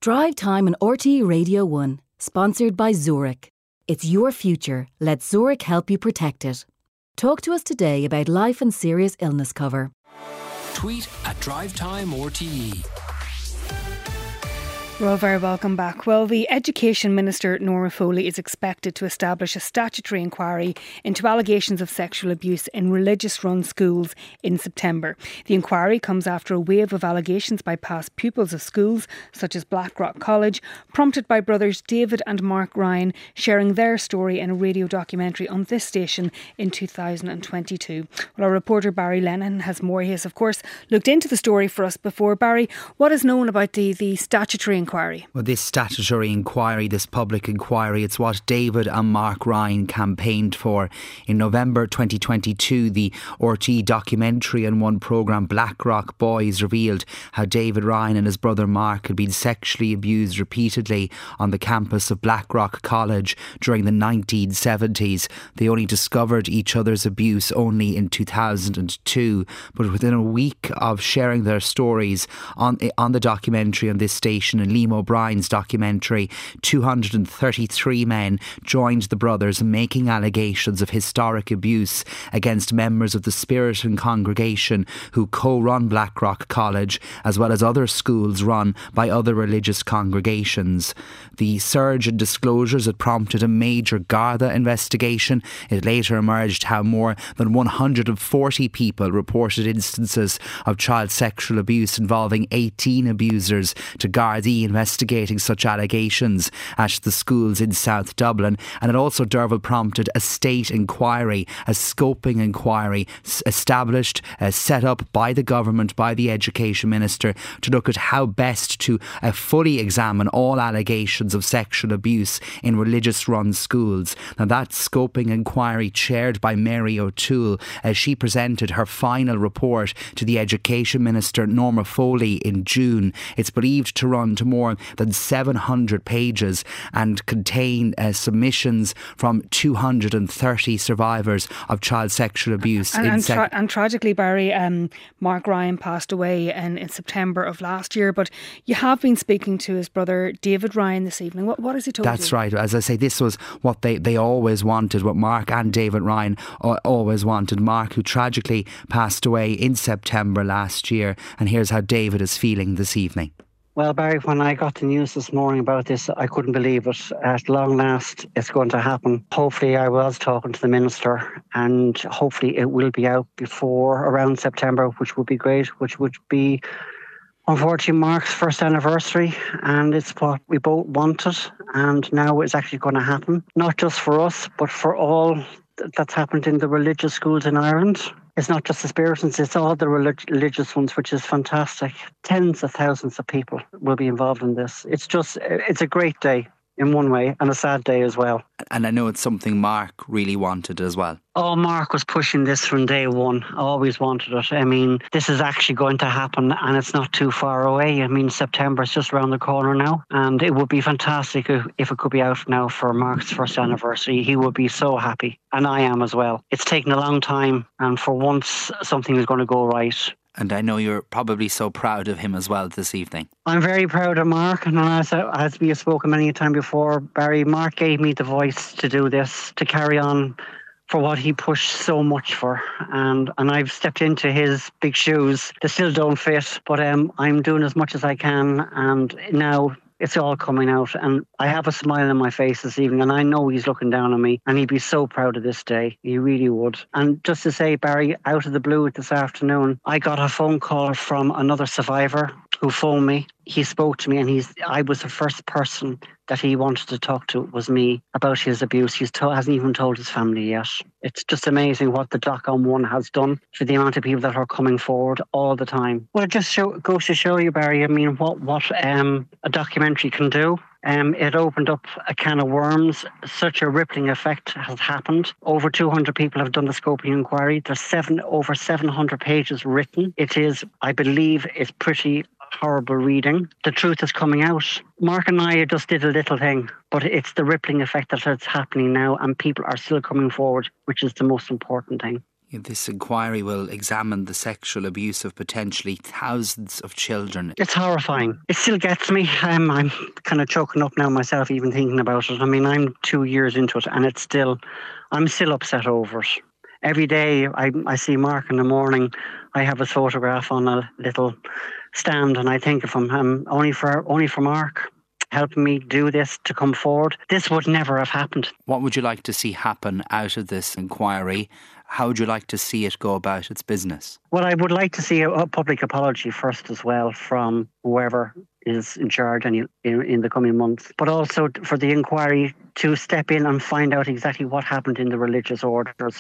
Drive Time on RTE Radio 1, sponsored by Zurich. It's your future. Let Zurich help you protect it. Talk to us today about life and serious illness cover. Tweet at Drive Time RTE. Well, very welcome back. Well, the Education Minister, Norma Foley, is expected to establish a statutory inquiry into allegations of sexual abuse in religious-run schools in September. The inquiry comes after a wave of allegations by past pupils of schools, such as Blackrock College, prompted by brothers David and Mark Ryan sharing their story in a radio documentary on this station in 2022. Well, our reporter Barry Lennon has more. He has, of course, looked into the story for us before. Barry, what is known about the statutory inquiry? Well, this statutory inquiry, this public inquiry, it's what David and Mark Ryan campaigned for. In November 2022, the RTE documentary and one programme, Blackrock Boys, revealed how David Ryan and his brother Mark had been sexually abused repeatedly on the campus of Blackrock College during the 1970s. They only discovered each other's abuse only in 2002, but within a week of sharing their stories on the documentary on this station and Liam O'Brien's documentary, 233 men joined the brothers in making allegations of historic abuse against members of the Spiritan congregation who co-run Blackrock College, as well as other schools run by other religious congregations. The surge in disclosures had prompted a major Garda investigation. It later emerged how more than 140 people reported instances of child sexual abuse involving 18 abusers to Gardaí investigating such allegations at the schools in South Dublin. And it also, Derval, prompted a state inquiry, a scoping inquiry established, set up by the government, by the Education Minister, to look at how best to fully examine all allegations of sexual abuse in religious-run schools. Now, that scoping inquiry, chaired by Mary O'Toole, she presented her final report to the Education Minister, Norma Foley, in June. It's believed to run to more than 700 pages and contain submissions from 230 survivors of child sexual abuse. And tragically, Barry, Mark Ryan passed away in September of last year, but you have been speaking to his brother David Ryan this evening. What has he told you? That's right. As I say, this was what they always wanted, what Mark and David Ryan always wanted. Mark, who tragically passed away in September last year. And here's how David is feeling this evening. Well, Barry, when I got the news this morning about this, I couldn't believe it. At long last, it's going to happen. Hopefully, I was talking to the Minister, and hopefully it will be out before around September, which would be great, which would be, unfortunately, Mark's first anniversary, and it's what we both wanted, and now it's actually going to happen. Not just for us, but for all that's happened in the religious schools in Ireland. It's not just the Spiritans, it's all the religious ones, which is fantastic. Tens of thousands of people will be involved in this. It's a great day in one way, and a sad day as well. And I know it's something Mark really wanted as well. Oh, Mark was pushing this from day one. Always wanted it. I mean, this is actually going to happen, and it's not too far away. I mean, September is just around the corner now, and it would be fantastic if it could be out now for Mark's first anniversary. He would be so happy, and I am as well. It's taken a long time, and for once, something is going to go right. And I know you're probably so proud of him as well this evening. I'm very proud of Mark, and as we have spoken many a time before, Barry, Mark gave me the voice to do this, to carry on for what he pushed so much for. And I've stepped into his big shoes. They still don't fit, but I'm doing as much as I can, and now it's all coming out, and I have a smile on my face this evening, and I know he's looking down on me, and he'd be so proud of this day. He really would. And just to say, Barry, out of the blue this afternoon, I got a phone call from another survivor who phoned me. He spoke to me, and I was the first person that he wanted to talk to, was me, about his abuse. He hasn't even told his family yet. It's just amazing what the Doc on One has done for the amount of people that are coming forward all the time. Well, it just goes to show you, Barry, I mean, what a documentary can do. It opened up a can of worms. Such a rippling effect has happened. Over 200 people have done the scoping inquiry. There's over 700 pages written. It is, I believe, it's pretty horrible reading. The truth is coming out. Mark and I just did a little thing, but it's the rippling effect that's happening now, and people are still coming forward, which is the most important thing. This inquiry will examine the sexual abuse of potentially thousands of children. It's horrifying. It still gets me. I'm kind of choking up now myself even thinking about it. I mean, I'm 2 years into it and I'm still upset over it. Every day I see Mark in the morning, I have his photograph on a little stand and I think of him. Only for Mark helping me do this, to come forward. This would never have happened. What would you like to see happen out of this inquiry? How would you like to see it go about its business? Well, I would like to see a public apology first as well from whoever is in charge in the coming months, but also for the inquiry to step in and find out exactly what happened in the religious orders.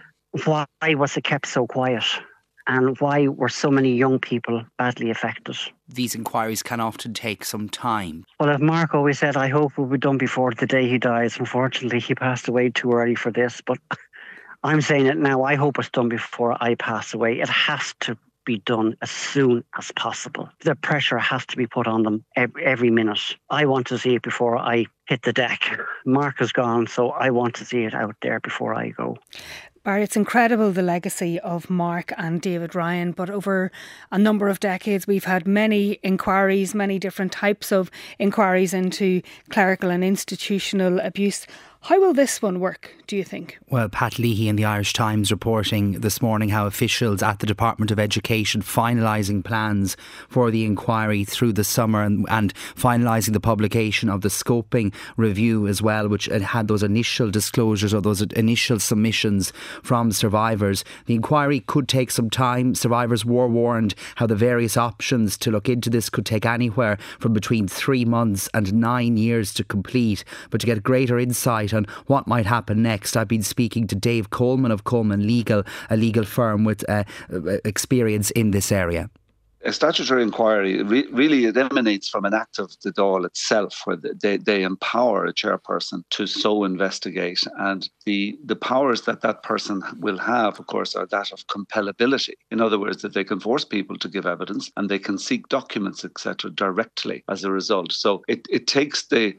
Why was it kept so quiet? And why were so many young people badly affected? These inquiries can often take some time. Well, as Mark always said, I hope it will be done before the day he dies. Unfortunately, he passed away too early for this, but I'm saying it now. I hope it's done before I pass away. It has to be done as soon as possible. The pressure has to be put on them every minute. I want to see it before I hit the deck. Mark is gone, so I want to see it out there before I go. Barry, it's incredible the legacy of Mark and David Ryan, but over a number of decades we've had many inquiries, many different types of inquiries into clerical and institutional abuse. How will this one work, do you think? Well, Pat Leahy in the Irish Times reporting this morning how officials at the Department of Education finalising plans for the inquiry through the summer and finalising the publication of the scoping review as well, which had those initial disclosures or those initial submissions from survivors. The inquiry could take some time. Survivors were warned how the various options to look into this could take anywhere from between 3 months and 9 years to complete. But to get greater insight on what might happen next, I've been speaking to Dave Coleman of Coleman Legal, a legal firm with experience in this area. A statutory inquiry, really it emanates from an act of the Dáil itself, where they empower a chairperson to so investigate. And the powers that person will have, of course, are that of compellability. In other words, that they can force people to give evidence and they can seek documents, etc., directly as a result. So it takes the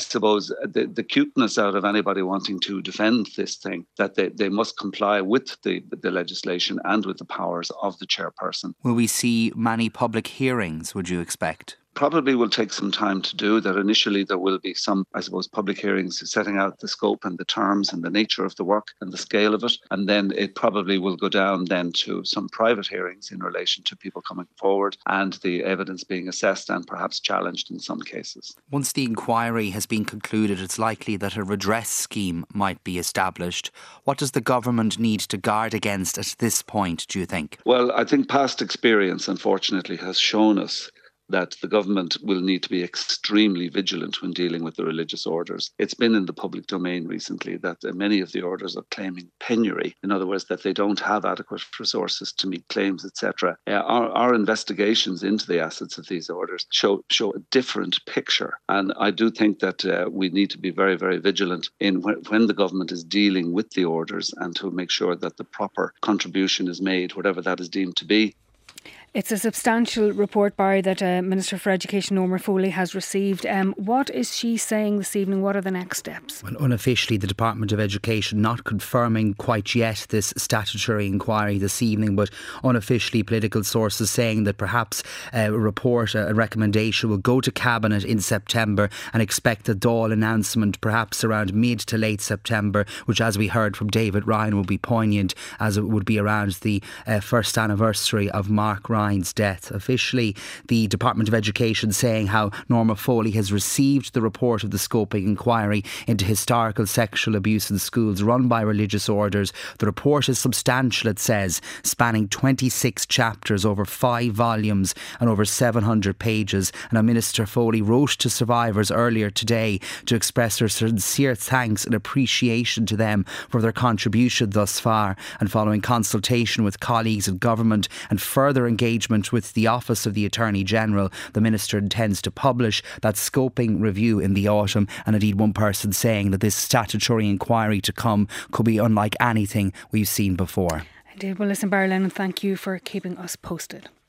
cuteness out of anybody wanting to defend this thing, that they must comply with the legislation and with the powers of the chairperson. Will we see many public hearings, would you expect? Probably will take some time to do that. Initially, there will be some, public hearings setting out the scope and the terms and the nature of the work and the scale of it. And then it probably will go down then to some private hearings in relation to people coming forward and the evidence being assessed and perhaps challenged in some cases. Once the inquiry has been concluded, it's likely that a redress scheme might be established. What does the government need to guard against at this point, do you think? Well, I think past experience, unfortunately, has shown us that the government will need to be extremely vigilant when dealing with the religious orders. It's been in the public domain recently that many of the orders are claiming penury. In other words, that they don't have adequate resources to meet claims, etc. Our investigations into the assets of these orders show a different picture. And I do think that we need to be very, very vigilant in when the government is dealing with the orders and to make sure that the proper contribution is made, whatever that is deemed to be. It's a substantial report, Barry, that Minister for Education Norma Foley has received. What is she saying this evening? What are the next steps? Well, unofficially, the Department of Education not confirming quite yet this statutory inquiry this evening, but unofficially political sources saying that perhaps a report, a recommendation will go to Cabinet in September and expect a Dáil announcement perhaps around mid to late September, which, as we heard from David Ryan, will be poignant as it would be around the first anniversary of Mark Ryan's death. Officially, the Department of Education saying how Norma Foley has received the report of the scoping inquiry into historical sexual abuse in schools run by religious orders. The report is substantial, it says, spanning 26 chapters over 5 volumes and over 700 pages. And Minister Foley wrote to survivors earlier today to express her sincere thanks and appreciation to them for their contribution thus far. And following consultation with colleagues in government and further engagement with the Office of the Attorney General, the Minister intends to publish that scoping review in the autumn. And indeed, one person saying that this statutory inquiry to come could be unlike anything we've seen before. Indeed. Well, listen, Barry Lennon, thank you for keeping us posted.